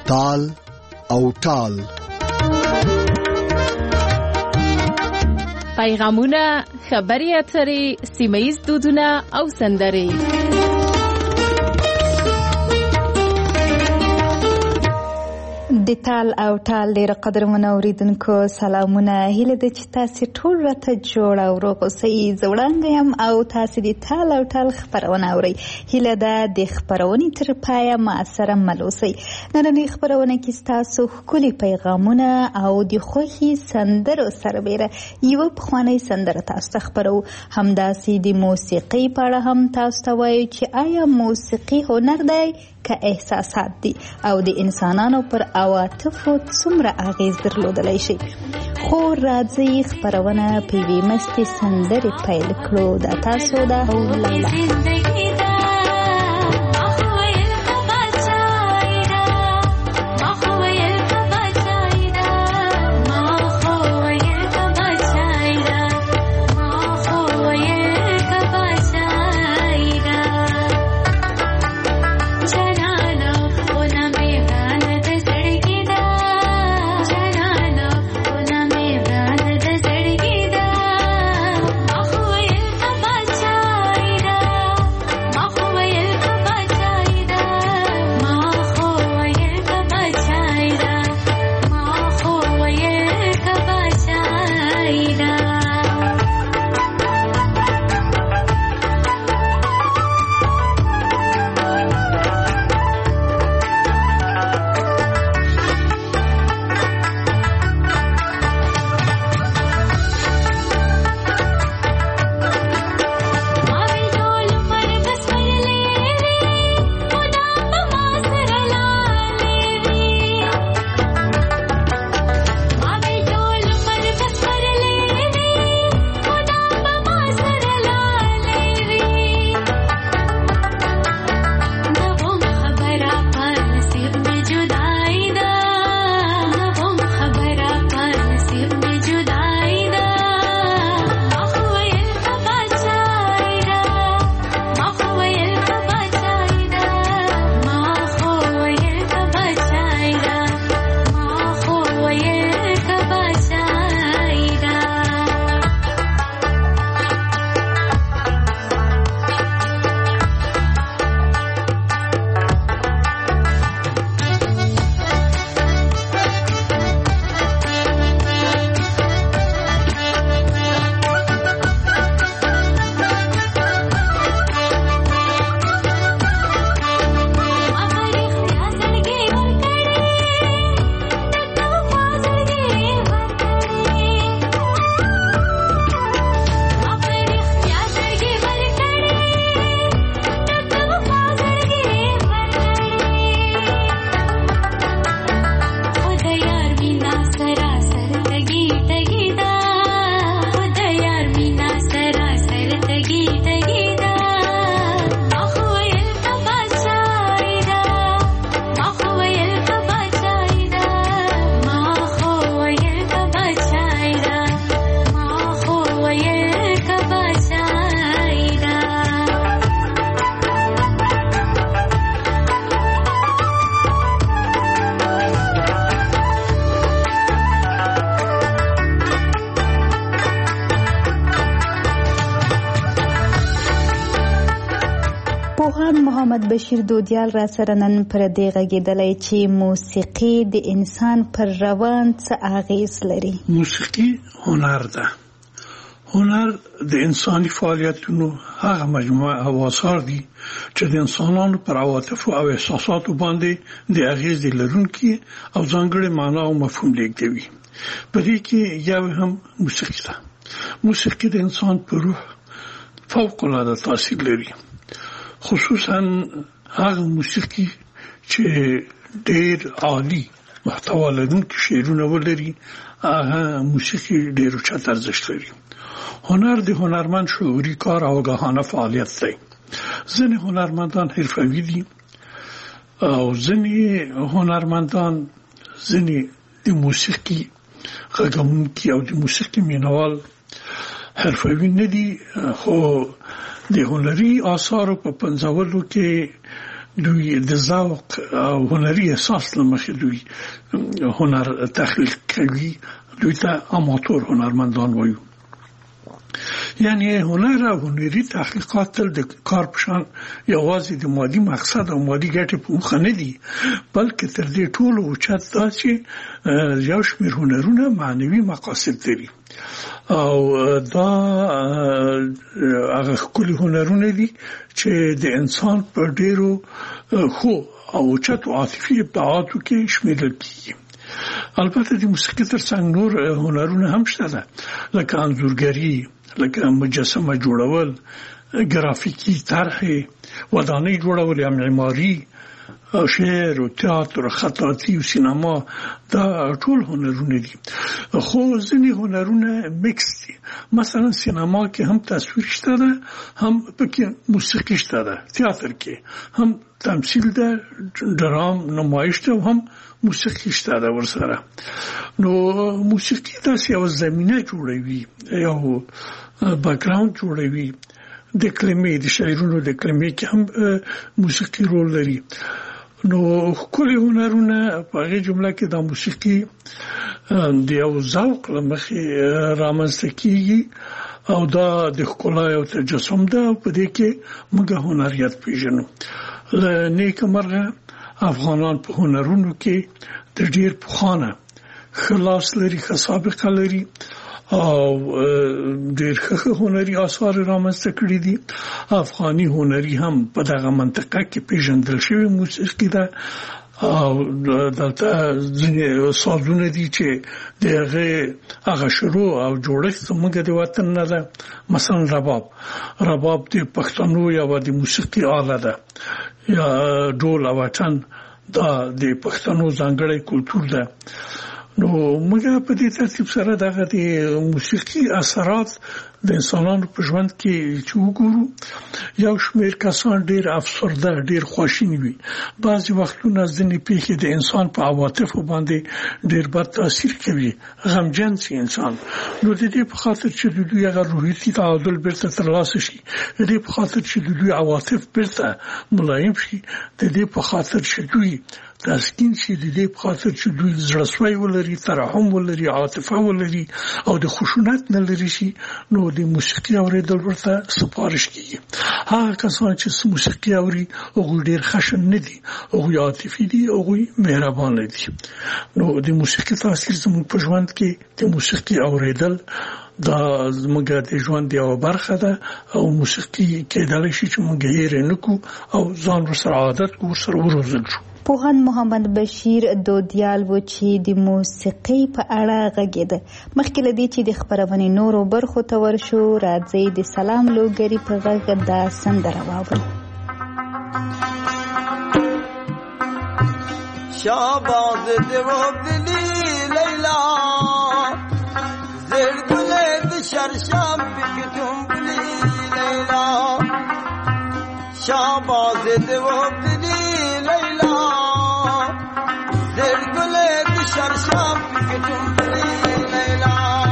تال او ټال. پیغامونه، خبري اترې، سیمه‌ییز دودونه او سندرې. د تال او ټال ډېر قدرمنو اوریدونکو سلامونه. هیله ده چې تاسې ټول راته جوړ او روغ اوسئ. زه وړانګه یم او تاسې د تال او ټال خپرونه اورئ. هیله ده د خپرونې تر پایه ما سره مل اوسئ. نننۍ خپرونه کې ستاسو ښکلي پیغامونه او د خوښې سندرو سربیره یوه پخوانۍ سندره تاسو ته خپرو. همداسې د موسیقۍ په اړه هم تاسو ته وایو چې آیا موسیقي هنر دی که احساسات دي او د انسانانو پر عواطفو څومره اغیز درلودلی شي. خو راځئ خپرونه په یوې مستې سندرې پیل کړو. دا تاسو ده او لیلا. محمد بشیر دودیال را سره نن پر دې غږېدلی چې موسیقي د انسان پر روان څه اغیز لري. موسیقي هنر ده. هنر د انساني فعالیتونو هغه مجموعه او آثار دي چې د انسانانو پر عواطفو او احساساتو باندې د اغیز لرونکي او ځانګړې معنا او مفهوم لیږدوي. په دې کې یو هم موسیقي ده. موسیقي د انسان پر روح فوق العاده تاثیر لري. خصوصا هغه موسیقي چې ډېر عالی محتوا لرونکي شعرونه ولري، هغه موسیقي ډېر اوچت ارزښت لري. هنر د هنرمند شعوري کار او آگاهانه فعالیت دی. ځینې هنرمندان حرفوي دي او ځینې هنرمندان ځینې د موسیقي غږونکي او د موسیقي مینوال حرفوي نه دي، خو د هنري آثارو په پنځولو کې دوی د ذوق او هنري احساس لمخې دوی هنر تخلیق کوي دوی ته اماتور هنرمندان وایو یعنی هنر او هنري تحقیقات تل د کار پشان یوازې د مادي مقصد او مادي ګټې په مخه نه دي بلکې تر دې ټولو اوچت دا چې یو شمېر هنرونه معنوي مقاصد لري او دا هغه ښکلي هنرونه دي چې د انسان په ډېرو ښو او اوچتو عاطفي ابداعاتو کې شمیرل کېږي البته د موسیقي ترڅنګ نور هنرونه هم شته ده لکه انځورګري لکه مجسمه جوړول ګرافیکي طرح ودانۍ جوړول یا معماري شعر او تئاتر خطاطي او سینما دا ټول هنرونه دي خو ځینې هنرونه میکس دي مثلا سینما کې هم تصویر شته ده هم پکې موسیقي شته ده تئاتر کې هم تمثیل ده درام نمایش ده هم موسیقي شته ده ورسره نو موسیقي داسې یو زمینه جوړوي یو بیکګراوند جوړوي د کلمې د شاعرونو د کلمې کې هم موسیقي رول لري نو کله هنرونه په هغه جمله کې د موسیقي د یو ذوق لمخې رامنځته کیږي او دا د ښکلا او تجسم ده په دې کې موږ هنریت پیژنو نیک مرغه افغانان په هنرونو کې د ډیر پخوانه خلاص لري سابقه لري او ډېر ښه هنري آثار رامنځته کړي دي افغاني هنري هم په دغه منطقه کې پیژندل شوی موسیقي ده او دلته ځینې سازونه دي چې هغه شروع او جوړښت زموږ د وطن نه ده مثلا رباب د پښتنو یو د موسیقي آله ده یا ډول او وطن دا د پښتنو ځانګړی کلتور ده نو موږ په دې ترتیب سره دغه د موسیقي اثرات د انسانانو په ژوند کې چې وګورو یو شمېر کسان ډېر افسرده ډېر خواشیني وي بعضې وختونه ځینې پیښې د انسان په عواطفو باندې ډېر بد تاثیر کوي غمجن شي انسان نو د دې په خاطر چې د دوی هغه روحیتي تعادل بیرته ترلاسه شي د دې په خاطر چې د دوی عواطف بیرته ملایم شي د دې په خاطر چې دوی تسکین شي د دې په خاطر چې دوی زړسوی ولري ترحم ولري عاطفه ولري او د خشونت نه لري شي نو د موسیقي اوریدل ورته سپارښت کیږي هغه کسان چې موسیقي اوري هغوی ډېر خشن نه دي هغوی عاطفي دي هغوی مهربانه دي نو د موسیقي تاثیر زموږ په ژوند کې د موسیقي اوریدل دا زموږ د ژوند یوه برخه ده او موسیقي کېدلی شي چې موږ هېر یې نه کړو او ځان ورسره عادت کړو ورسره وروزل شو پوهاند محمد بشیر دودیال و چې د موسیقۍ په اړه غږېده مخکې له دې چې د خپرونې نورو برخو ته ورشو راځئ د سلام لوګري په غږ دا سندره واورو شاباز دیو دلی لیلا زیر گله د شرشم بکتم بلی لیلا شاباز دیو دلی لیلا زیر گله د شرشم بکتم بلی لیلا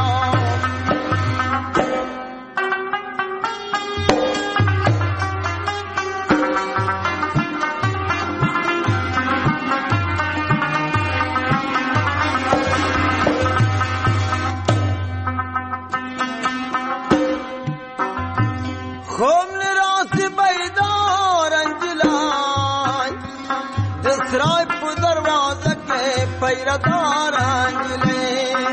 پیردار انجلے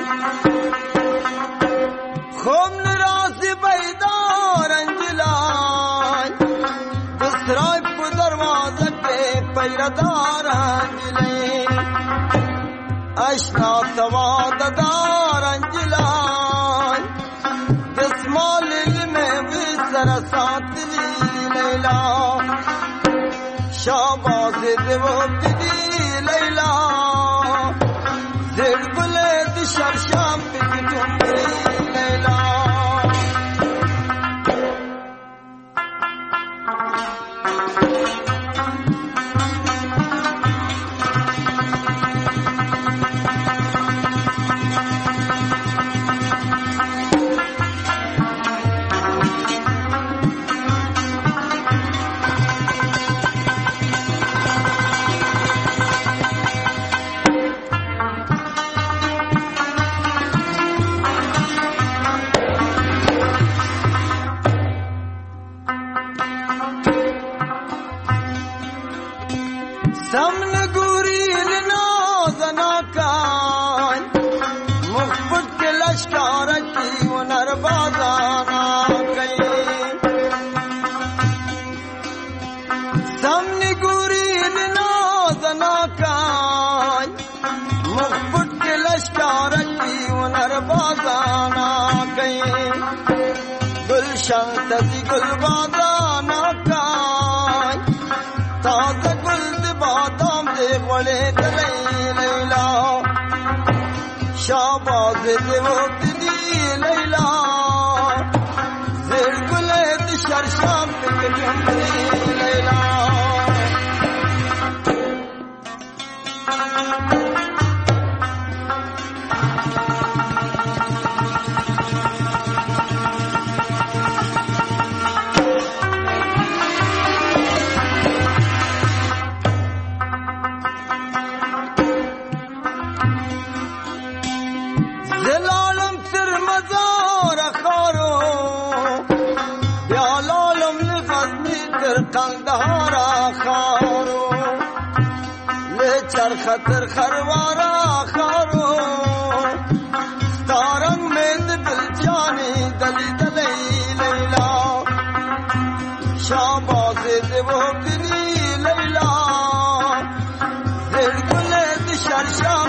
خوم نراز بیدار انجلائے دسرائی پو دروازہ کے پیردار انجلے اشنا تواددار انجلائے دسمال میں وزر ساتلی لیلا شاباز دیو دیدی لیلا زیر گلے دی شرشام بکتم لیلا سمن گوری لنازنا کان مخبت کے لشکار کی ونر بازانا کئی سمن گوری لنازنا کان مخبت کے لشکار کی ونر بازانا کئی گلشن تزی گل بازانا کان تازہ گل بادام دے غلے دلی لیلا شاباز دے وقتی لیلا زیر گلے دی شرشام پک جمدی لیلا قندهارا خارو لچر خطر خروارا خارو ستارنگ میں دل جانی دلی دلی لیلا شاباز دیو دلی لیلا زیر گلے دی شرشام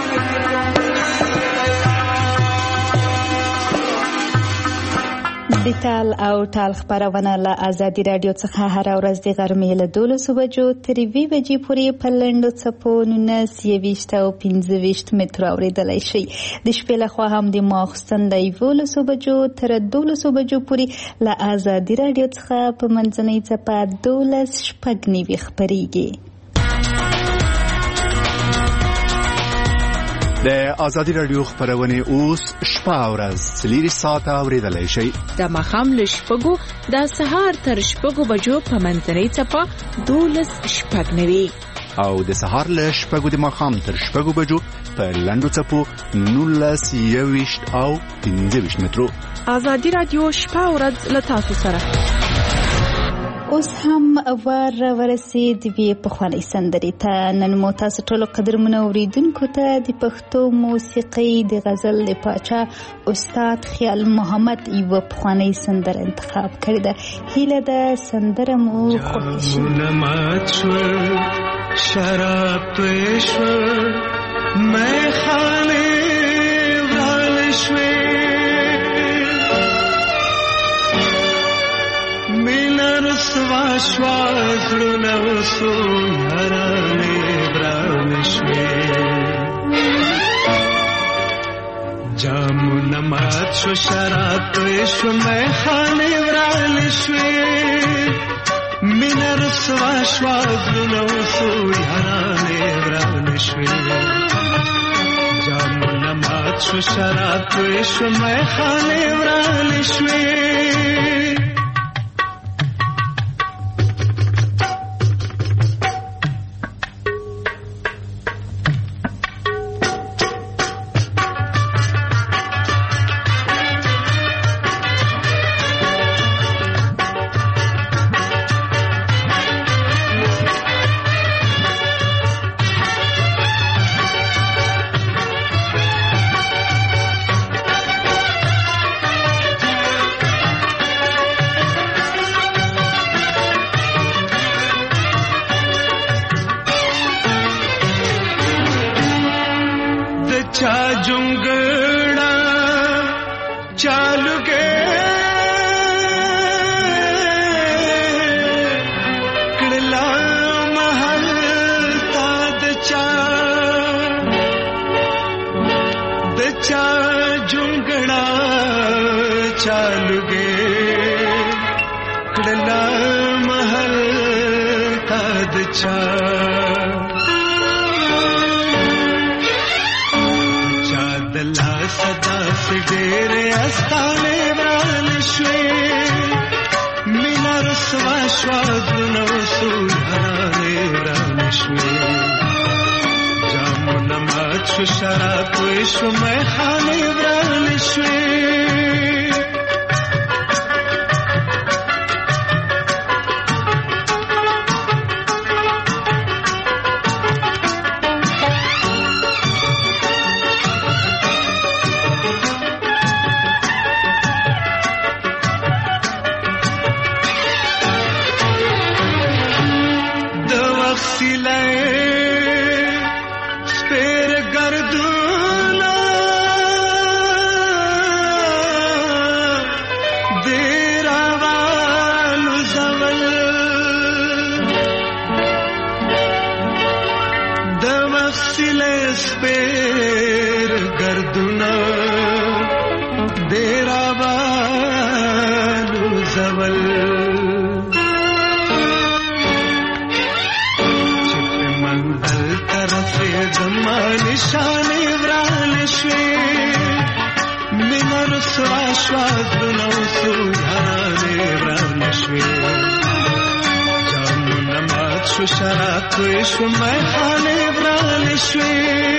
د تال او تال خبرونه له آزادي رادیو څخه هر ورځ د غرمې له 12 بجو تر 2 بجې پورې په لنډو څپو 19 او 25 مترو اورېدلی شي. د شپې لخوا هم د ماخوستن د 11 بجو تر 12 بجو پورې له آزادي رادیو څخه په منځنۍ څپه 12 شپږ نیوي خپرېږي. د آزادي رادیو خبرونه اوس شپه ورځ 3 ساعته اوریدلای شي. د ماښام له شپږو د سهار تر شپږو بجو په منځنۍ څپه 12 شپږ نیوي او د سهار له شپږو د ماښام تر شپږو بجو په لنډو څپو 19 او 25 مترو. آزادي رادیو شپه ورځ له تاسو سره. اوس هم ورسید وی پخوانی سندرې ته. نن مو تاسو ټولو قدرمنو اوریدونکو ته د پښتو موسیقۍ د غزل د پاچا استاد خیال محمد یو پخوانی سندره انتخاب کړې ده. هیله ده سندره مو خوښ شي. شراب پېښور مې خانه والشوي رسوا شوازړونه وسو هرانه برانشوي جامونه مات شو شراب شو مې خانه برانشوي مینا رسوا شوازړونه وسو هرانه برانشوي جامونه مات شو شراب شو مې خانه برانشوي وسیله سپیر گردونه دیر آوالو زول د وسیله سپیر گردونه دیر آوالو زول نشانه وران شوي من رسوا شوازونه وسوزانه وران شوي جامونه مات شو شراب توی شو میخانه وران شوي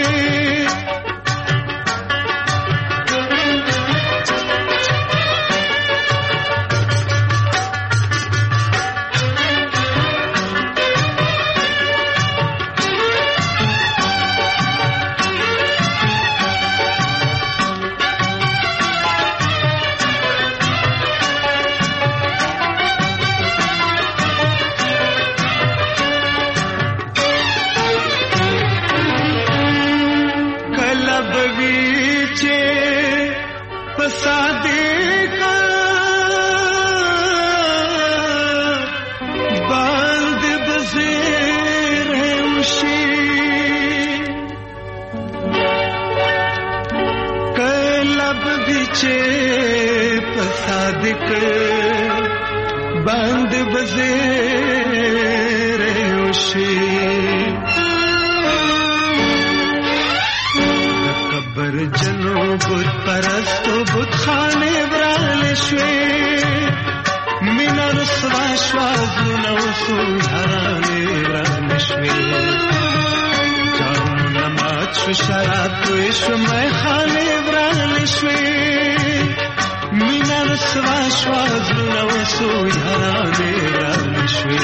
बंद बज़ेरे उशी कब्र जनो बुत परस्तो बुत खाने ब्राल शे मिना रसवा श्वाजुना सुधाराने ब्राल शे जामुना माच शराब तुष मैं खाने ब्राल शे मिनर स्वाश्वाजुना वसुधाराने रानश्वे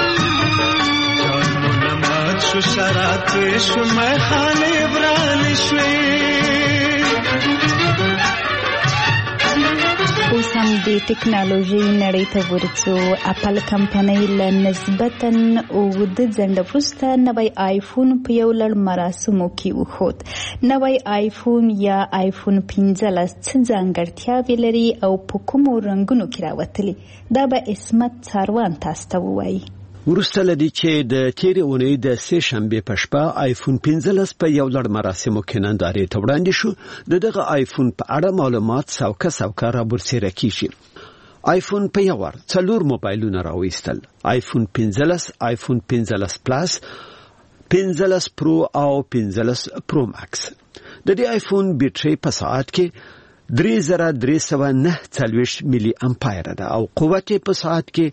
जामुना माचु शरात्वेशु मैखाने ब्रानश्वे اوس هم د ټکنالوژي نړۍ ته ورڅو. اپل کمپنۍ له نسبتاً اوږد ځنډ وروسته نوی آیفون په یو لړ مراسمو کې وښود. نوی آیفون یا آیفون 15 څه ځانګړتیاوې لري او په کومو رنګونو کې راوتلي؟ دا به عصمت څاروان تاسو ته ووایي. وروسته لدی چې د تیرې اونۍ د سه شنبه په شپه آیفون 15 په یو لړ مراسمو کې نندارې ته وړاندې شو. دغه آیفون په اړه معلومات سوکه را برسېره کیږي. آیفون په یو ور 4 موبایلونه راوېستل: آیفون 15، آیفون 15 پلاس، 15 پرو او 15 پرو ماکس. د دې آیفون بیټرۍ په ساعت کې 3309 ملي امپایر ده او قوت په ساعت کې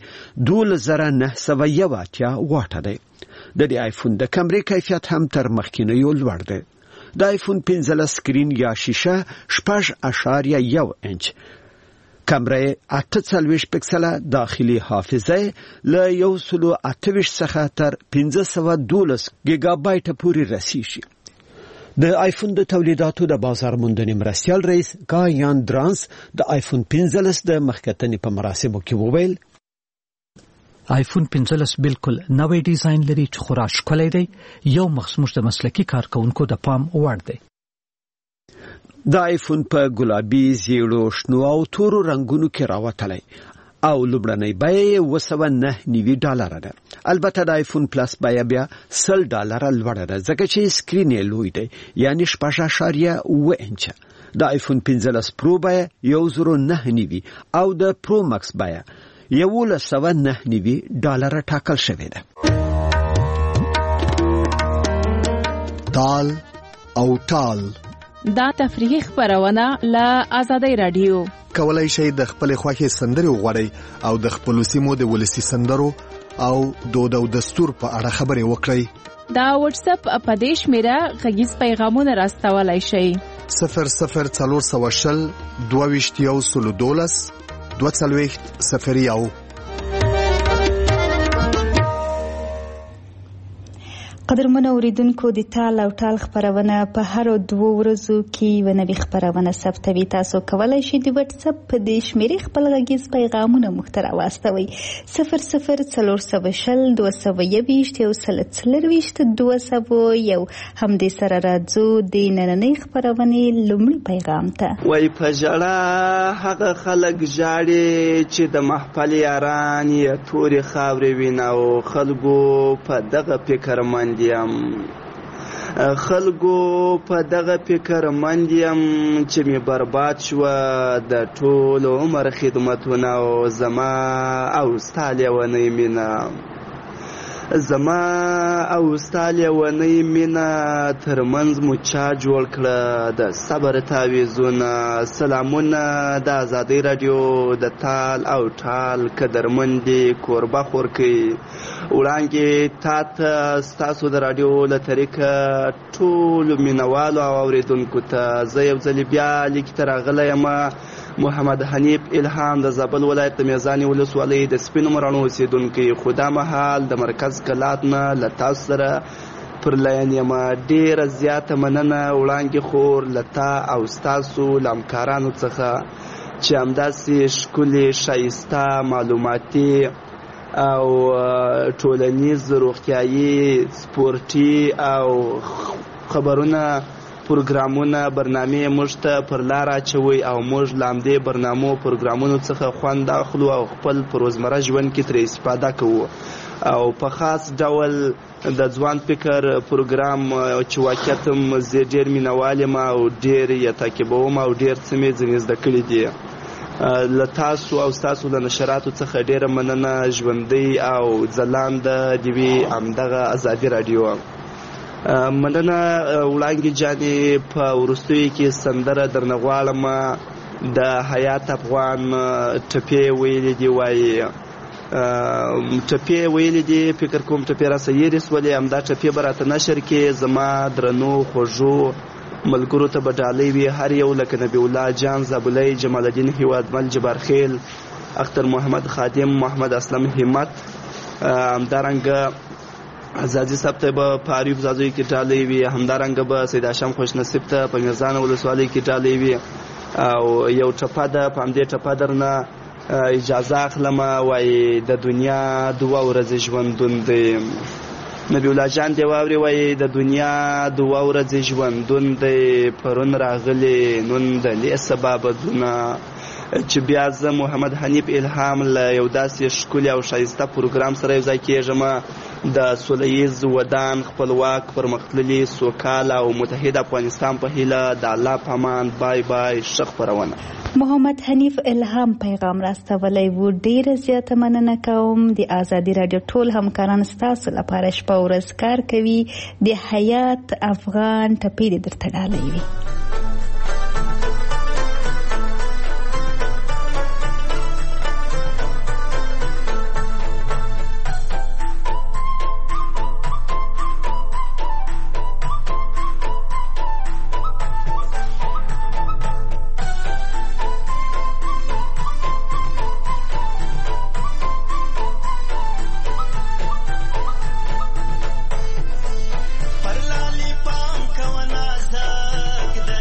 12981 واټ ده. د دې آیفون د کیمرې کیفیت هم تر مخکینیو لوړ ده. د آیفون 15 سکرین یا شیشه 6.1 انچ، کیمرې 48 پکسله، داخلي حافظه له 128 څخه تر 512 گیگا بایټ پورې رسیږي. د آیفون د تولیداتو د بازار موندنې مرستیال رئیس ګایان درانس د آیفون 15 د مخکتنې په مراسمو کې وویل: آیفون 15 بالکل نوې ډیزاین لري چې خورا ښکلی دی، یو مخصوص د مسلکي کارکونکو د پام وړ دی. د آیفون په ګلابي، زیړو، شنو او تورو رنگونو کې راوتلی او لومړنۍ بیه $109 ده. البته د آیفون پلاس بیه بیا $100 لوړه ده ځکه چې سکرین یې لوی دی، یعنی 6.1 انچ. د آیفون 15 پرو بیه $109 او د پرو ماکس بیه $109 ټاکل شوی ده. تال او ټال دا تفریحي خبرونه له آزادۍ رادیو. کولای شئ د خپل خوښې سندرې وغواړئ او د خپل سیمو د ولسی سندرو او دود او دستور په اړه خبرې وکړئ. دا واتس اپ په دې شمیره غږیز پیغامونه راستولای شئ: 00420 22 22 قدرمن اوریدونکو د تال او ټال خبرونه په هر 2 ورځو کې یو نوې خبرونه ثبتوي. تاسو کولای شئ د واتس اپ په دې شمیرې خپل غږیز پیغامونه موږ ته راواستوئ 00407221 همدې سره راځو د نننۍ خبرونې لومړي پیغام ته. وای په ژړا هغه خلک ژاړي چې د محفل یاران یې تورې خاورې ویني او خلکو په دغه فکر مند خلکو په دغه فکر مند یم چې می برباد شوه د ټول عمر خدمتونه او زما او ستا لیونۍ مینه ترمنځ مو چا جوړ کړه د صبر تعویضونه. سلامونه د ازادۍ راډیو د تال او ټال قدرمندې کوربه خورکۍ وړاندې تا ته ستاسو د راډیو له طریقه ټولو مینوالو او اوریدونکو ته زه یو ځلې بیا لیک ته راغلی یم. محمد حنیف الهام د زابل ولایت د میزانې ولسوالۍ د سپینو مراڼو اوسېدونکی، خو دا مهال د مرکز کلات نه له تاسو سره پر لاین یم. ډېره زیاته مننه وړاندې خور له تا او ستاسو له همکارانو څخه چې همداسې ښکلې ښایسته معلوماتي او ټولنیز روغتیایي سپورټي او خبرونه پروګرامونه برنامې موږ ته پر لار اچوي او موږ له همدې برنامو پروګرامونو څخه خوند اخلو او خپل په روزمره ژوند کې ترې استفاده کوو. او په خاص ډول د ځوان فکر پروګرام چې واقعیت زه ډېر مینوال یم او ډېر یې تعقیبوم او ډېر څه مې ځینې زده کړي دي. له تاسو او ستاسو له نشراتو څخه ډېره مننه. ژوندۍ او ځلانده دې وي همدغه ازادي راډیو. مننه وړانګې جانې. په وروستیو کې سندره درنه غواړم د حیات افغان ټپې ویلې دي، وایي ټپې ویلې دي، فکر کوم ټپې راسه یېرې سولې. همدا ټپې به راته نشر کې زما درنو خوږو ملګرو ته به ډالۍ وي هر یو، لکه نبی الله جان زابلی، جمال الدین هیوادمل، جبار خیل، اختر محمد خادم، محمد اسلم همت، همدارنګه ازادي صاحب ته به په عریب زازوی کې ډالۍ وي، همدارنګه به سید هاشم خوشنصیب ته په میرزانه ولسوالۍ کې ډالۍ وي. او یو ټپه ده، په همدې ټپه درنه اجازه اخلم. وایي د دنیا 2 ورځې ژوندون دی. نبی الله جان دی واوري، وایي د دنیا 2 ورځې ژوندون دی، پرون راغلی نن د لې سبا بدونه. چې بیا زه محمد حنیف الهام له یو داسې ښکلي او ښایسته پروګرام سره یو ځای کېږم د سوله ییز ودان خپلواک پرمختللي سوکاله او متحد افغانستان په هیله. د الله په امان. بای بای. ښه خپرونه. محمد حنیف الهام پیغام راستولی و. ډیره زیاته مننه کوم. د ازادي راډیو ټول همکاران ستاسو لپاره شپه ورځ کار کوي. د حیات افغان ټپې دې درته ډالۍ وي. پر لالی پام کو نازک د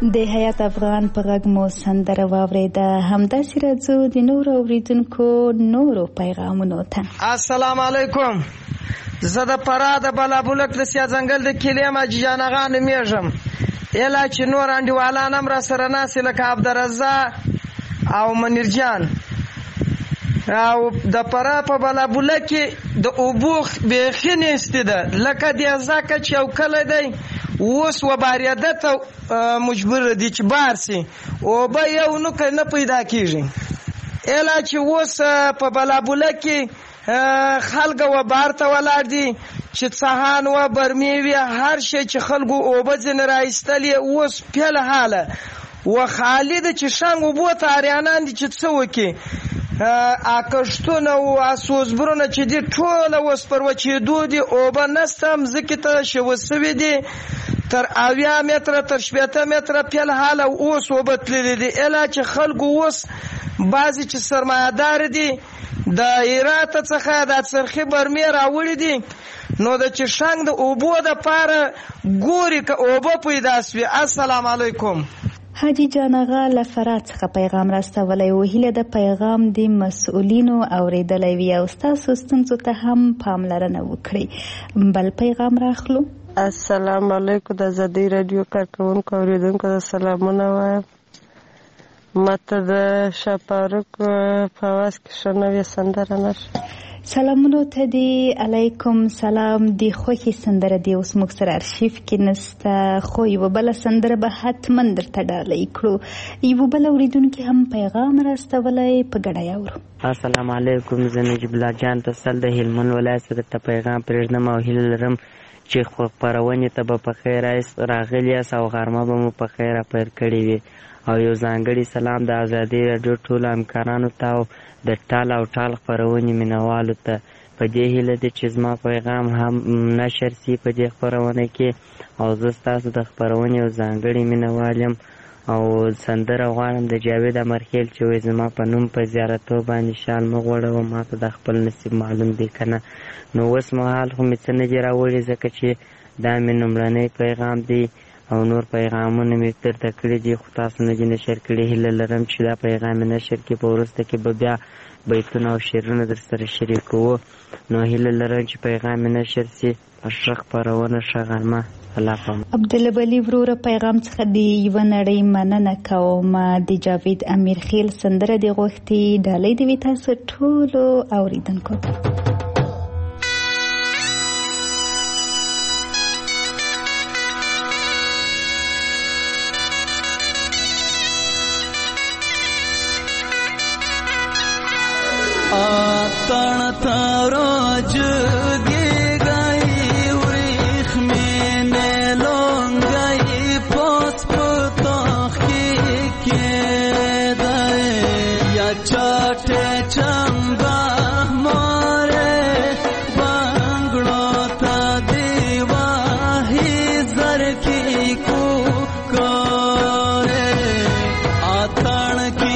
د حیات افغان په غږ مو سندره واورېده. همداسې راځو د نورو اوریدونکو نورو پیغامونو ته. السلام علیکم. زه د فراه د بلابلک د سیا ځنګل د کلیم حاجي جان اغا نومیږم. اله چې نور انډیوالان هم را سره ناستې لکه عبدالرزاق او منیر جان. او د فراه په بلابلک کې د اوبو بیخي نیستې ده لکه د ځکه چې یو کلی دی اوس وبارېده ته مجبور دي چې بار سي اوبه یو نوکه نه پیدا کېږي. اله چې اوس په بلابلک کې خلک وبار ته ولاړ دي چې څهان و برمې وي هر شی چې خلکو اوبه ځینې راایستلې اوس پیل حاله و خالي ده چې شنګ اوبو ته اریانان دي چې څه وکړي. کښتونه او سوزبرونه چې دي ټوله اوس پر وچېدو دي اوبه نسته مځکې ته شوه سوي دي تر 80 متره تر 80 متره پیل حاله اوس اوبه تللي دي. اله چې خلکو اوس بعضې چې سرمایهدار دي د هرات څخه د څرخي برمې راوړي دي نو د چې شنګ د اوبو دپاره ګوري که اوبه پیدا سوي. السلام علیکم. حاجي جان اغا له فراه څخه پیغام راستولی و. هیله د پیغام د مسؤلینو اوریدلی وي او ستاسو ستونزو ته هم پاملرنه وکړي. بل پیغام راخلو. السلام علیکم. د ازادۍ راډیو کارکوونکو اوریدونکو د سلامونه وایم. ماته د شاپاروک په اواز کې ښه نوې سندره نشه. سلامونو ته دی. علیکم سلام. دی خوښي سندره دی اوس موږ سره ارشیف کې نسته خو یوه بله سندره به حتما درته ډالۍ کړو. یوه بل اوریدونکي هم پیغام راستولی په ګډه یې اورو. السلام علیکم. زه نجیب الله جان تسل د هلمند ولایت څخه درته پیغام پرېږدم او هیله لرم چې خپرونې ته به په خیر راغلي یاست او غرمه به مو په خیر پیل کړې وي. او یو ځانګړی سلام د ازادۍ راډیو ټولو همکارانو ته او د ټال او ټال خپرونې مینوالو ته. په دې هیله ده چې زما پیغام هم نشر سي په دې خپرونه کې او زه ستاسو د خپرونې یو ځانګړی مینوال یم او سندره غواړم د جاوید امرخیل چې وایي زما په نوم په زیارتو باندې شال مه غوړوه ما ته د خپل نصیب معلوم دی که نه. نو اوس مهال خو مې څه نه دي راوړي ځکه چې دا مې لومړنی پیغام دی او نور پیغامونه مې درته کړي دي خو تاسو نه دي نشر کړي. هیله لرم چې دا پیغام مې نشر کړي په وروسته کې به بیا بیتونه او شعرونه در سره شریکوو. نو هیله لرم چې پیغام مې نشر سي. ښه خپرونه ښه غرمه. الله پامان. عبدالبلي وروره پیغام څخه د یوه نړۍ مننه کوم. د جاوید امیرخیل سندره د غوښتي ډالۍ د وي تاسو ټولو اوریدونکو ته. आतण तारो जुगी गई उरीख में ने लोंग गई पोस पुतों की दे या चाटे चंबा मारे बांगड़ो था दीवा ही जर की कुकोरे आतण की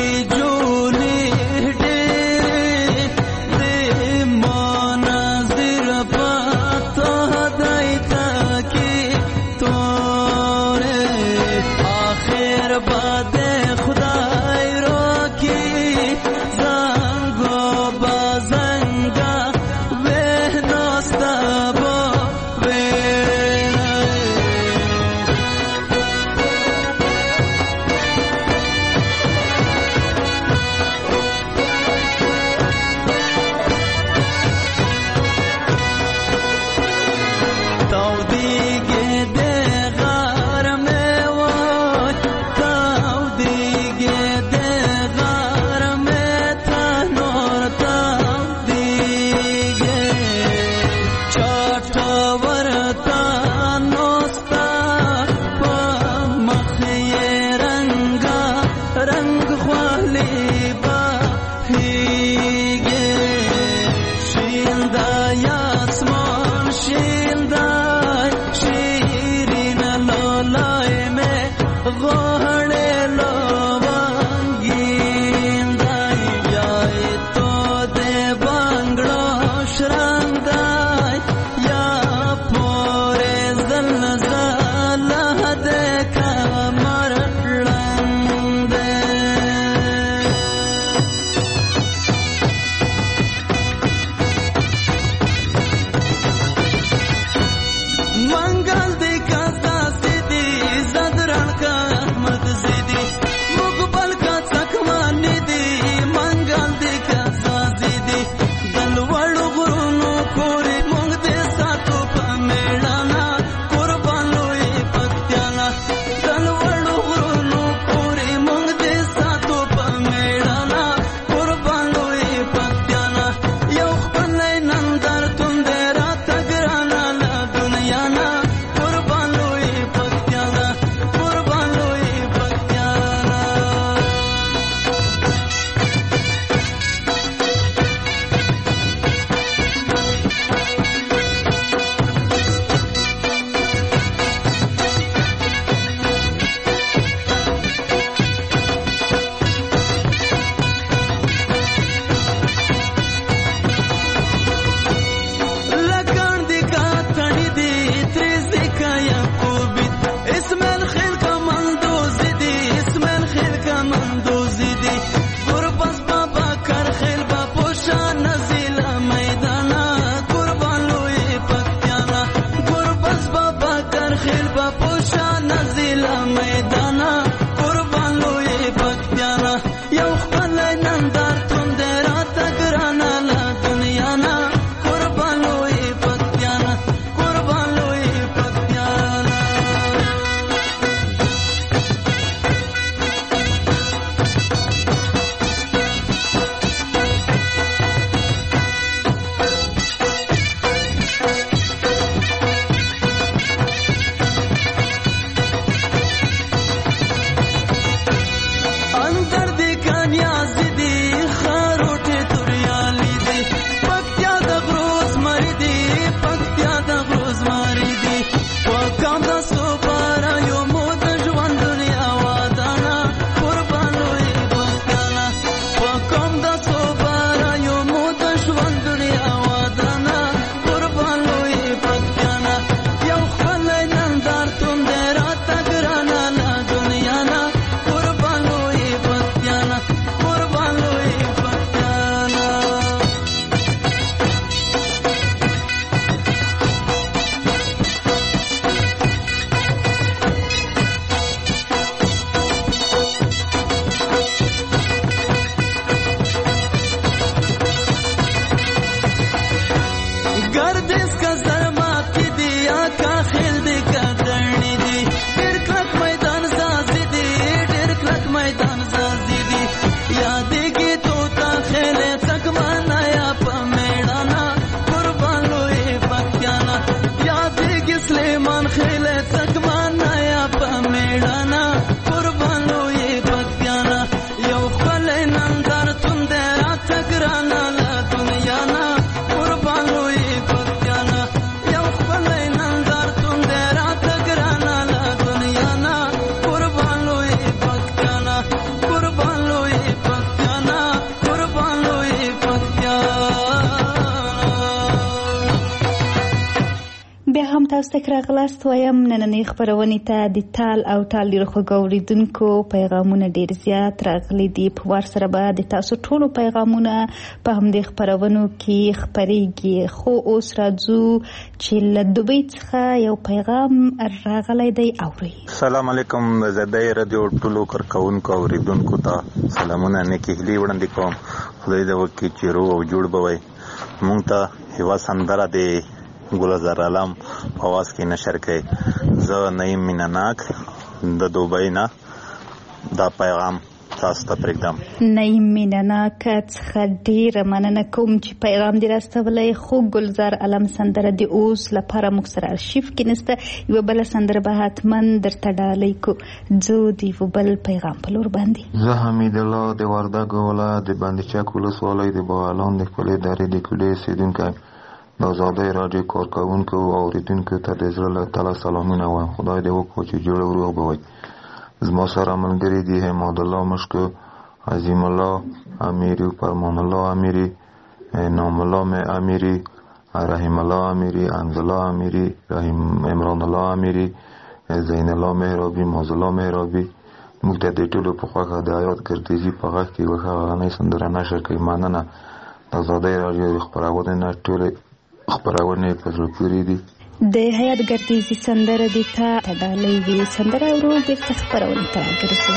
بیا هم تاسو ته راغلاست وایم نننۍ خپرونې ته د تال او تال ډېرو خوږو اورېدونکو پیغامونه ډېر زیات راغلي دي. په وار سره به د تاسو ټولو پیغامونه په همدې خپرونو کې خپرېږي. خو اوس راځو چې له دوبۍ څخه یو پیغام راغلی دی. اورئ. السلام علیکم. زه د رادیو ټولو کارکوونکو اورېدونکو ته سلامونه نیکې هیلې وړاندې کوم. خدای دې وکړي چې روغ او جوړ به وئ. موږ ته یوه سندره د ګلزار عالم په اواز کې نشر کړئ. زه نعیم مینه‌ناک د دوبۍ نه دا پیغام تاسو ته پرېږدم. نعیم مینه‌ناک څخه ډېره مننه کوم چې پیغام دې راستولی. خو ګلزار عالم سندره د اوس لپاره موږ سره ارشیف کې نشته. یوه بله سندره به حتما درته ډالۍ کو. ځو د یوه بل پیغام په لور باندې. زه حمید الله د وردګو ولایت د بندچک ولسوالۍ د باغلان د ښکلې درې د کلي اوسېدونکی د ازادۍ راډیو کارکوونکو او اورېدونکو ته د زړه له تله سلامونه وایم. خدای دې وکړي چې جوړ او روغ به وئ. زما سره ملګري دي حماد الله مشکو، عظیم الله امیری، فرمان الله امیری، نام الله امیری، رحیم الله امیری، انز الله امیری، عمران الله امیری، زین الله مهرابی، موز الله مهرابی. موږ ته د ټولو په خوښه د حیات ګردیزي په غږ کې یوه ښه غرنۍ سندره نشر کوي. مننه. د ازادۍ راډیو د خپرونې نه ټولې خپرونې په زړه پورې دي. د حیات ګردیزي سندره دې ته ډالۍ وي. سندره ورو بېرته خپرونې ته ګرځو.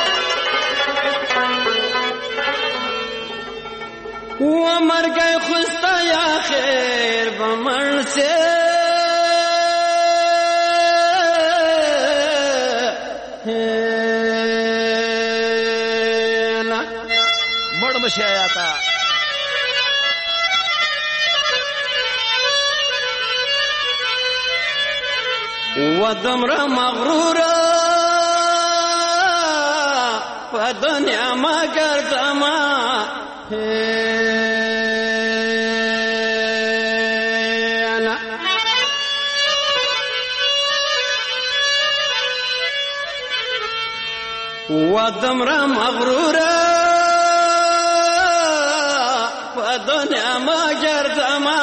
ومرګ خوستا یا خیر بمر سے مړ مشي آیاتا ودمر مغرورا فدنیا ما گردما ودمر مغرورا فدنیا ما گردما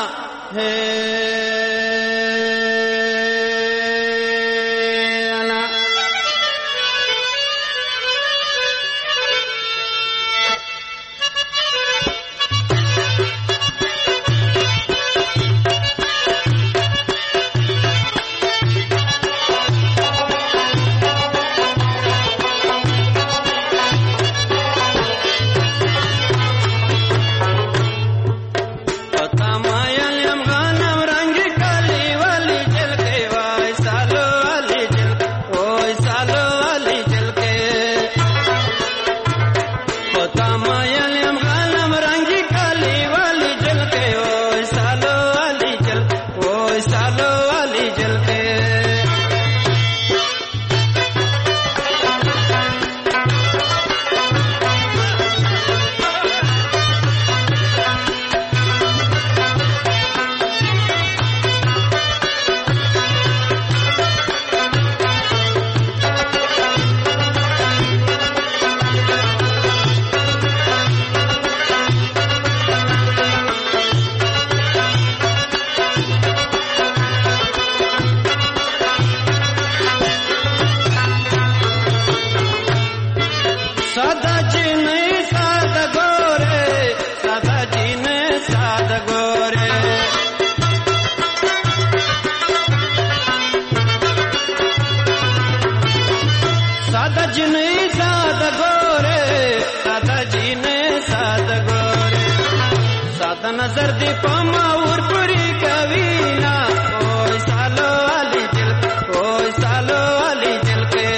नजर दी पमा और पूरी कवीना ओए सालो वाली दिल ओए सालो वाली दिल के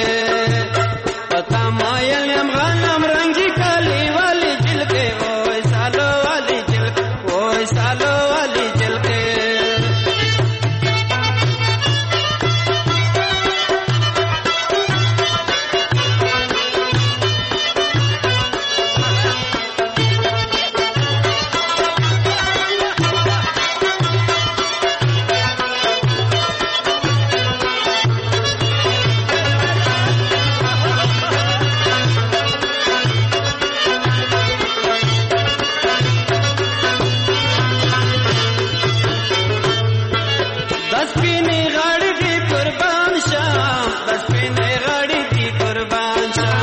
पता मायल हम गनम रंगी काली वाली दिल के ओए सालो वाली दिल ओए सालो वाली दिल के سپینې غاړې دې قربان شم د سپینې غاړې دې قربان شم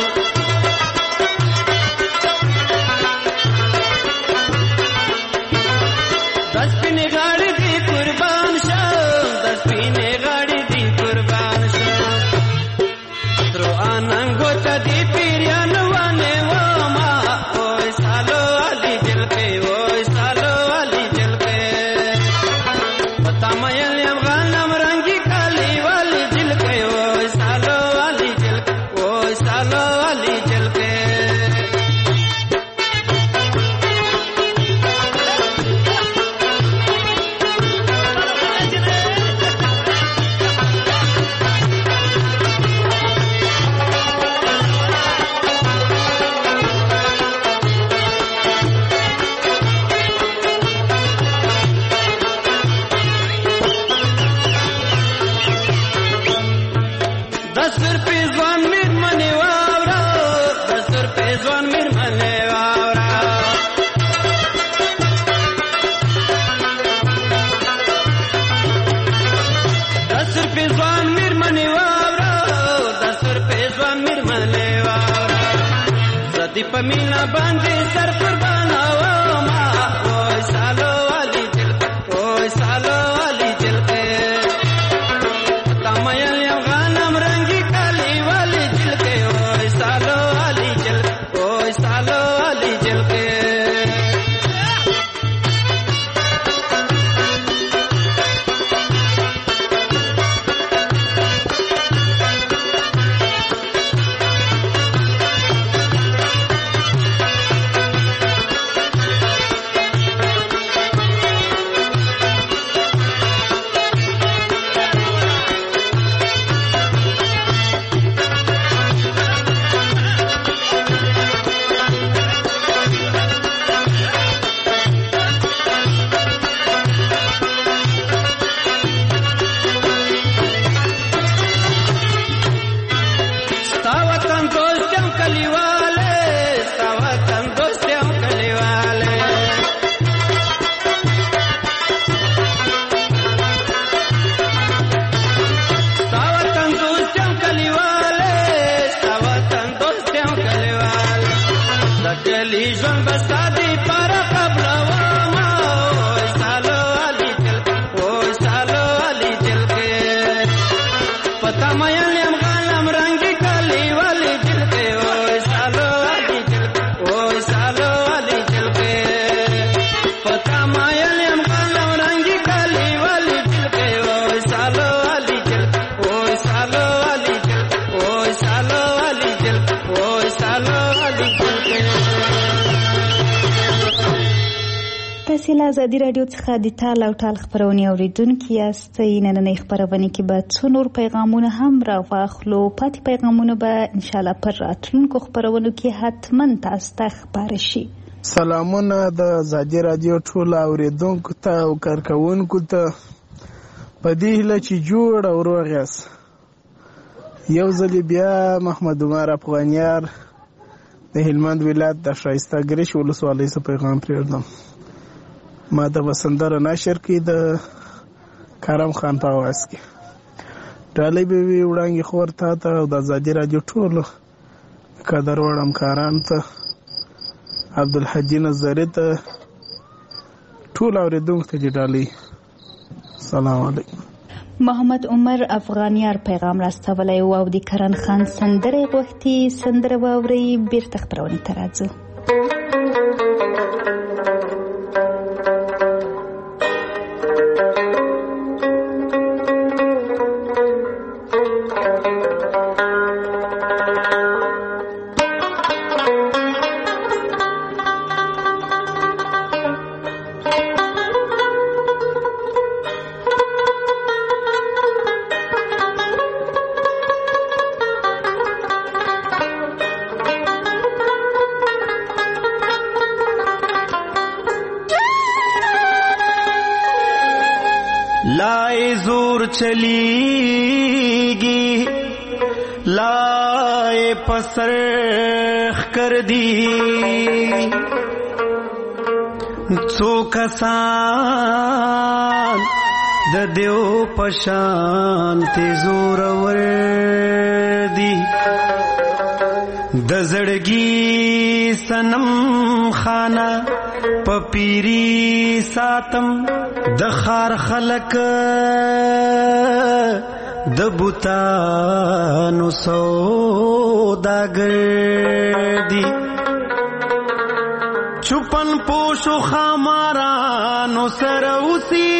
د سپینې غاړې دې قربان شم د سپینې غاړې دې قربان شم درو اننګو ته دې پیریان ونه وما اوه سالو علي دل کې اوه سالو علي دل کې پتا مې لم غنم رنگي کالي والی دل کې اوه سالو علي دل اوه سالو علي دل کې دسر په ځوان میر منی واورا دسر په ځوان میر منی واورا دسر په ځوان میر منی واورا دسر په ځوان میر منی واورا زدی په مینا باندې سر قربان او ما او سالو علي دل او سالو علي دل تمایل یم غنم رنگی کالی والی دل کے اوه سالو علی جل اوه سالو علی جل کے ستا وطن دوستم کلیواله ستا وطن دوستم کلیواله ستا وطن دوستم کلیواله ستا وطن دوستم کلیواله د کلی ژوند بستا دی پر قبر وما اوه سالو علي دل اوه سالو علي دل کې پتا مې یم غنم رنگي کالی والی دل کې اوه سالو علي دل اوه سالو علي دل کې پتا مې یم غنم رنگي کالی والی دل کې اوه سالو علي دل اوه سالو علي دل اوه سالو علي دل اوه سالو علي دل کې تاسې له ازادي راډیو څخه د ټال او ټال خپرونې اوریدونکي یاستئ. نننۍ خپرونې کې به څو نور پیغامونه هم راواخلو. پاتې پیغامونه به انشاءالله پر راتلونکو خپرونو کې حتما تاسو ته خپاره شي. سلامونه د ازادي راډیو ټول اوریدونکو ته او کارکوونکو ته په دې هیله چې جوړ او روغ یاست. یو ځل بیا محمد عمر افغانیار د هلمند ولایت د ښایسته ګرش ولسوالۍ څخه پیغام پرېږدم. ما د وسندره نشر کې د کرم خان په आवाज کې ډالۍ به وي وړاندې خور ته او د ازادي راډیو ټولو قدر وړ همکارانو ته عبدالحجي نظري ته ټول اوریدونکو ته ډالۍ. سلام علیکم. محمد عمر افغانیار پیغام راستولی و او د کرن خان سندره غوښتي. سندره واورئ بیرته خپرونې ته راځو. لائے زور چلیگی لائے پسرخ کر دی څو کسان د دیو پشان تیزور وردی د زړګي سنم خانه پپیری ساتم د خار خلق د بوتانو سوداګر دی چوپن پوشو خامارانو سره اوسي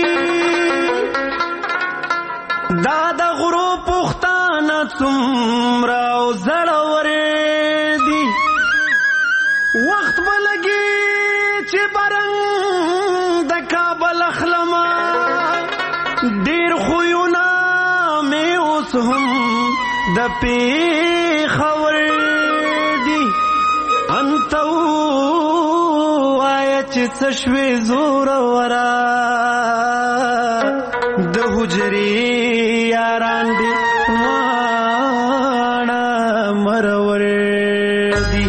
دا د غرو پختانه څومره او زړور دي وخت بلګي چې برنګ د کابل اخلما ډیر خوونه مې اوس هم د پیښور دي انته وایه چې څه شوې زور ورا د حجرې یاران دي واړه مرور دي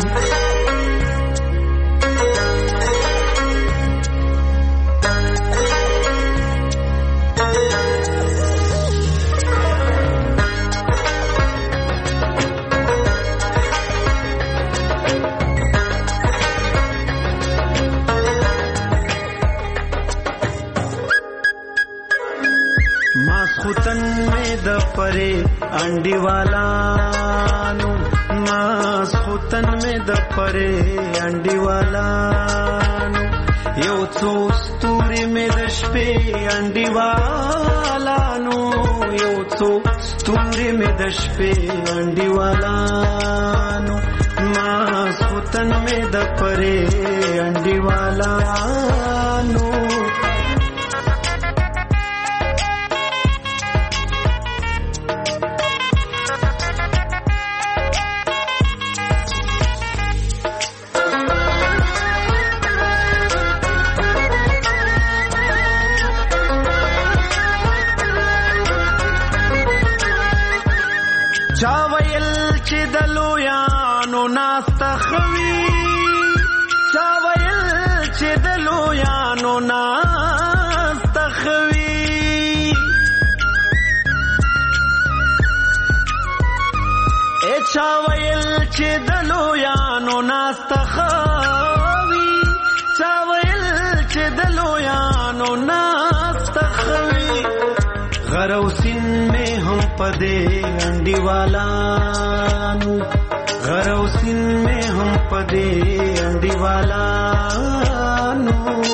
ماسخوتن میں دپرے انڈی والانو ماسخوتن میں دپرے انڈی والانو یو څو ستوري میں د شپې انډي والانو یو څو ستوري میں د شپې انډي والانو ماسخوتن میں دپرے انډي والانو چاویل چې د لویانو ناستخوي چاویل چې د لویانو ناستخوي چاویل چې د لویانو ناستخوي چاویل چې د لویانو ناستخوي غروسین میں ہم پدے انڈی والانو غروسین میں ہم پدے انڈی والانو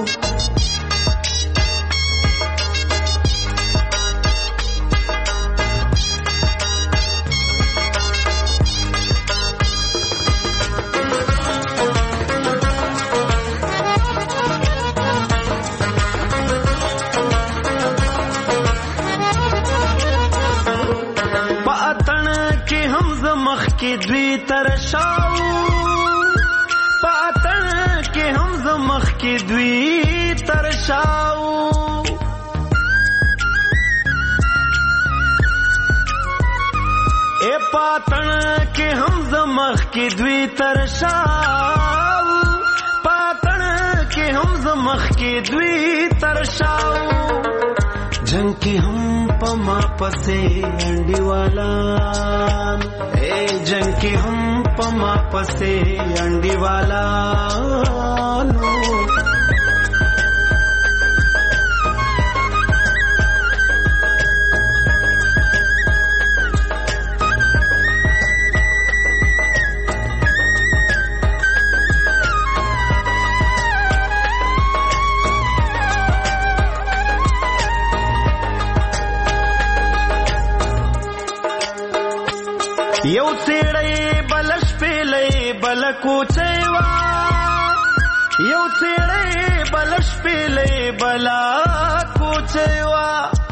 کې دوی ترشاو پاتن کې هم زمخ کې دوی ترشاو اے پاتن کې هم زمخ کې دوی ترشاو پاتن کې هم زمخ کې دوی ترشاو جنگ کې هم پما پسې انډي والان جنگ کې هم پما پسې انډي والانو یو څېړی بلش پیلې بل کوچېوا یو څېړی بلش پیلې بل کوچېوا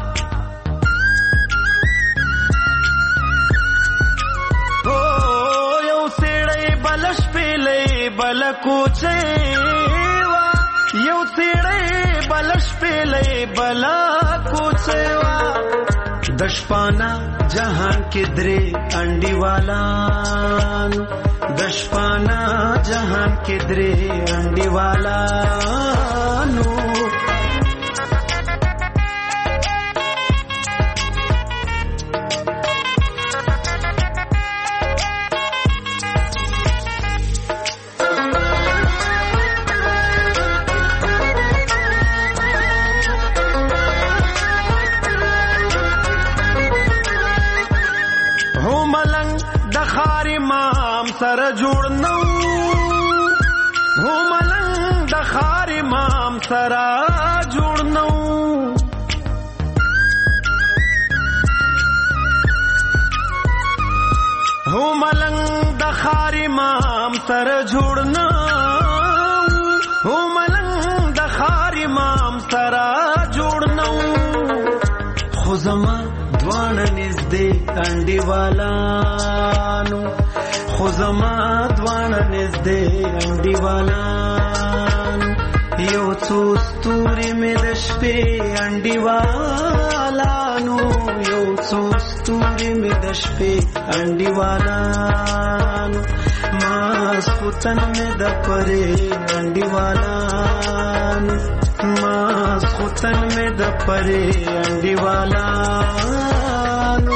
او یو څېړی بلش پیلې بل کوچېوا یو څېړی بلش پیلې بل کوچېوا دشپانا جہان کے درے انڈی والانو دشپانا جہان کے درے انڈی والانو سره جوړ نو هو ملنګ د خار امام سره جوړ نو هو ملنګ د خار امام سره جوړ نو هو ملنګ د خار امام سره جوړ نو خو زما دوانه نږدې انډیوالانو خو زما دوانه نږدې انډیوالانو یو څو ستوري مې د شپې انډیوالانو یو څو ستوري مې د شپې انډیوالانو ماسخوتن مې د پرې انډیوالانو ماسخوتن مې د پرې انډیوالانو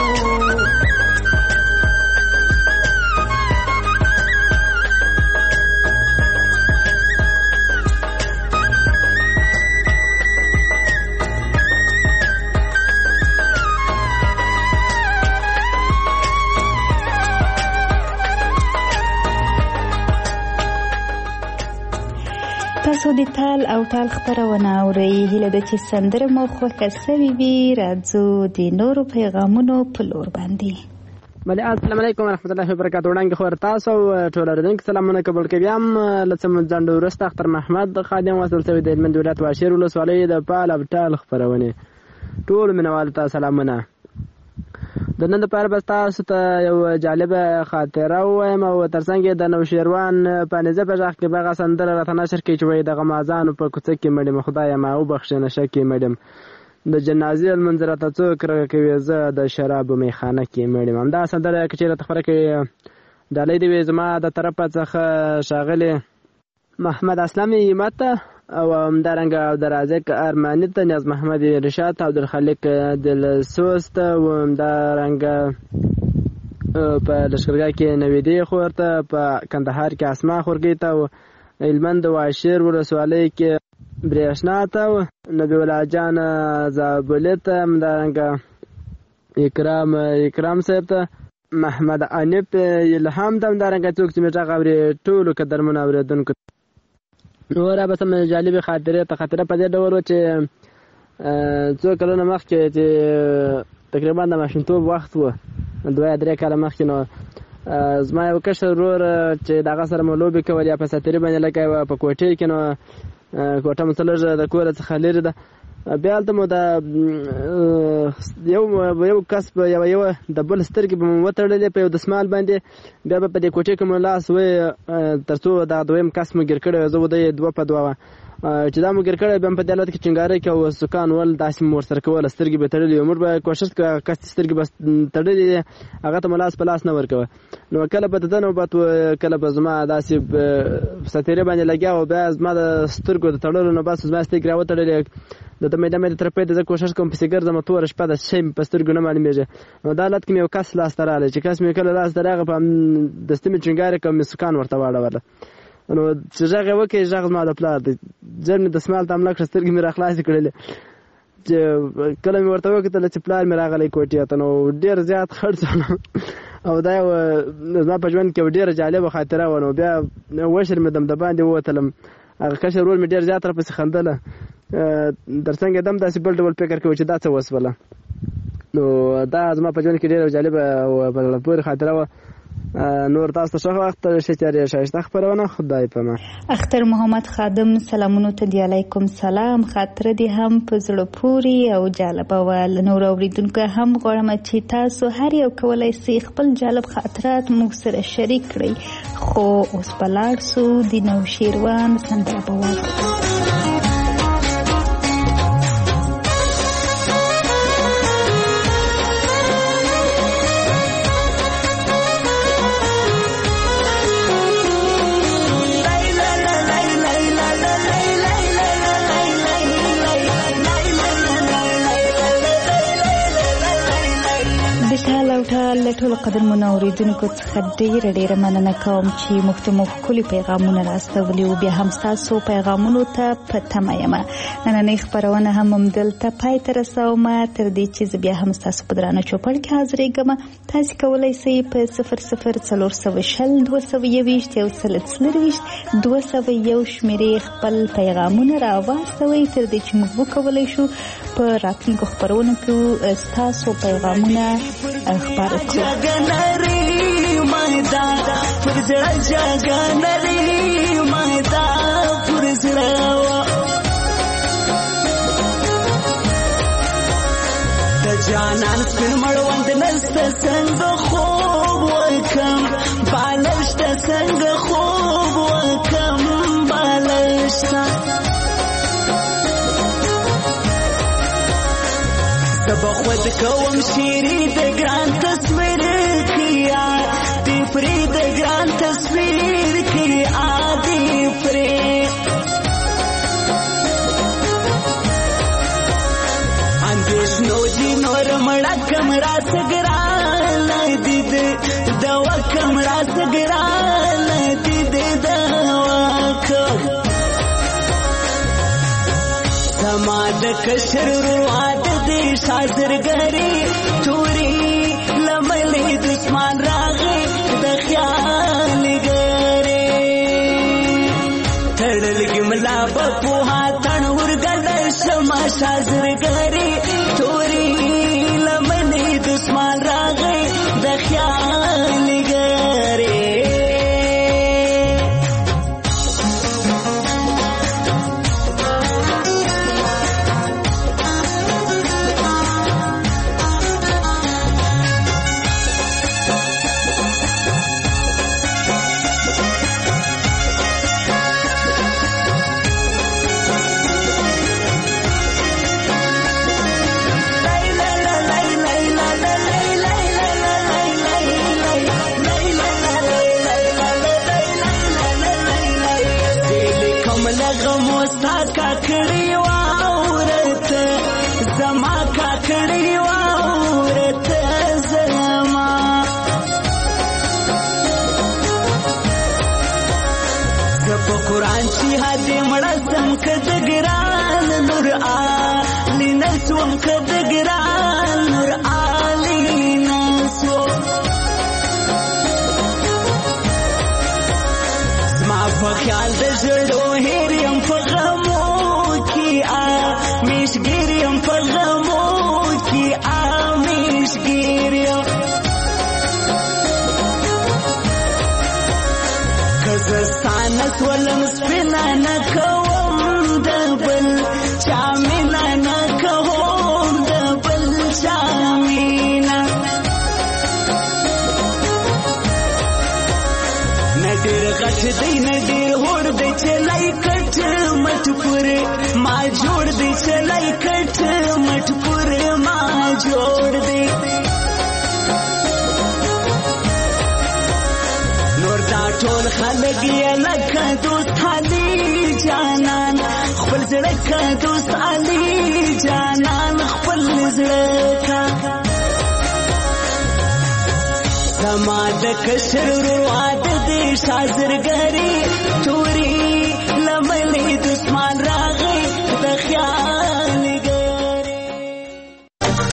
تاسو د تال او ټال خبرونه اورئ. هیله ده چې سندره مو خوښه سوي وي. راځو د نورو پیغامونو په لور باندې. بله السلام علیکم ورحمت الله وبرکاتو. وړاندې خو تاسو ټول اورېدونکو سلامونه قبول کوي. هم لڅم ځنډ وروسته اختر محمد خادم وصل شوی د هلمند ولایت واشیر ولسوالۍ د پال او ټال خبرونه ټول مینوال ته سلامونه. د نن لپاره به تاسو ته یو جالبه خاطره ووایم او ترڅنګ د نوشیروان په نظر په ځخ کې بغه سندره راته نشر کې چې وای د غمازانو په کوڅه کې مړم خدای ما او بخښنه نشه کې مړم د جنازې المنظره ته څوک راکوي زه د شراب میخانه کې مړم. هم دا سندره چې راته خبره کې ډالۍ دی زما د طرفه څخه شاغله محمد اسلامي ماته او همدارنګه عبدالرازق ارمانی ته نیاز محمد رشاد عبدالخالق دلسوست او همدارنګه په لشکرګاه کې نویدی خورته په کندهار کې اسما خورګی ته هلمند واشیر ولسوالۍ کې برېښنا ته نبی الله جان زابلت همدارنګه اکرام صاحب ته محمد انیب الهام ته همدارنګه څوک چې میټه غوړي ټولو قدرمن اوریدونکو نور به سم جالب خاطره ته خاطره په دې ډول چې څو کلونه مخکې چې تقریبا د ماشومتوب وخت و 2-3 کاله مخکې نو زما یو کشر ورور چې دغه سره مو لوبې کولې په ساتري باندې لکه په کوټې کې نو کوټه متلج د کور څخه لري ده بیا هلته مو د یو کس په یو د بل سترګې به مو وتړلې په یو دسمال باندې بیا به په دې کوټې کې مو لاس وی تر څو د دویم کس مو ګیر کړی زه ودی 2 په 2 چې دا مو ګیر کړی بیا په دې حالت کې چنګارې کې او سکان ول داسې مور سره کول سترګې به تړلې عمر به کوشش کوه کس سترګې بس تړلې هغه ته ملاس په لاس نه ورکوه نو کله به دنه وبات کله به زما داسې ستیره باندې لګیا او بیا زما د سترګو د تړلو نو بس زما سترګې راوتړلې د مې تر په دې کوشش کوم په سیګر زما تور شپه د شي په سترګو نه معلومیږي نو دا حالت کې یو کس لاس تراله چې کس مې کله لاس دراغه په دستمه چنګارې کوم سکان ورته واړه نو چې ځای وکي ځای ما د پلار د ځن د سمال تامل سترګې مې راخلاص کړلې چې کله مې ورته وکړل چې پلار مې راغلی کوټې ته نو ډیر زیات خرڅ او دا زما په ژوند کې ډیر جالب خاطره ونه بیا وشر مې دم د باندې وتلم هغه کشر ور مې ډیر زیات را پس خندله درڅنګ دم داسې بل ډول فکر کوي چې دا څه وسوله نو دا زما په ژوند کې ډیر جالب او بل پور خاطره و نور تاسو څخه وخت شچاري شایسته خبرونه خدای په ما اختر محمد خادم سلامونه ته دی علیکم سلام خاطر دي هم په زړه پوري او جالب ول نور اوریدونکو هم غواړم چې تاسو هر یو کولای شئ خپل جالب خاطرات موږ سره شریک کړئ خو اوس بلار سو د نوشیروان سندره په وخت ټال ټول قدرمن اوریدونکو څخه ډیره مننه کوم چې مختلف کلی پیغامونه راستولي او بیا هم تاسو پیغامونو ته پته یم. نننۍ خبرونه هم دلته پای ته رسوم. تر دې چې بیا هم تاسو په درانه چوپړ کې حاضرېږم. تاسو کولای شئ په 00402021 شمیرې خپل پیغامونه راواستوئ تر دې چې موږ وکولای شو په راتلونکو خبرونو کې تاسو پیغامونه خبرو کړو. جانان سپین مړوند نسته څنګه خوب وکم بالشته څنګه خوب وکم بالشته سبا خود کوم شیری د ګران تصویر کیا دی پری د ګران تصویر کیا دی پری نو دی نور مړه کمرا سګرال دید دوا کمرا سګرال دید دوا کم سماد کشر رواد دی شازرګری توري لملې دشمن راغې د خیال ګری تړل ګملا په هاتن ورګل شما شازرګری توري لمنې دشمن راغې د خیال ګری کاکړی واورت زما کاکړی واورت زما زپ قرآن چې هدي مړسم کد ګران نور علی نسوم کد ګران نور علی نسو زما په خیال د زړو هریم په مشګریم په غمو کې مشګریم کزستان سولم سپینا نه کوم د بل چا مینا نه کوم د بل چا مینا نه ډېر غټ دی نه ډېر هوړ دی چې لای کټ مټ پورې ما جوړ دی چلای کټ مټ پورې ما جوړ دی نور دا ټول خلک یې لکه دوست علي جانان خپل زړه کا دوست علي جانان خپل زړه کا زما د کشر رواد دې شازرګری توري لملې دشمن